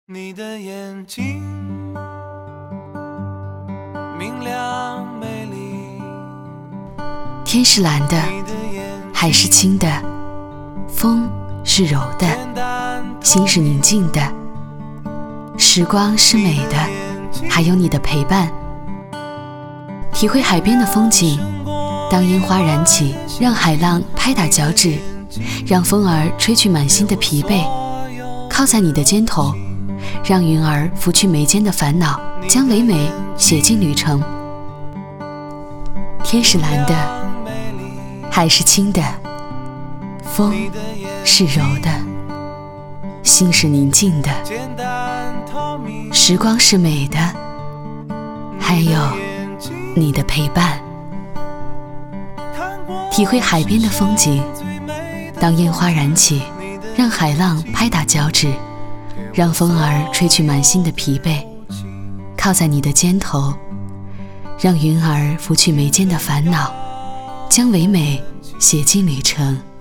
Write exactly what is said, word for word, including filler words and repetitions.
你的眼睛明亮美丽， 天是蓝的，海是清的，风是柔的，心是宁静的，时光是美的，还有你的陪伴。体会海边的风景，当烟花燃起，让海浪拍打脚趾，让风儿吹去满心的疲惫，靠在你的肩头，让云儿拂去眉间的烦恼，将唯美写进旅程。天是蓝的，海是清的，风是柔的，心是宁静的，时光是美的，还有你的陪伴。体会海边的风景，当烟花燃起，让海浪拍打脚趾，让风儿吹去满心的疲惫，靠在你的肩头，让云儿拂去眉间的烦恼，将唯美写进旅程。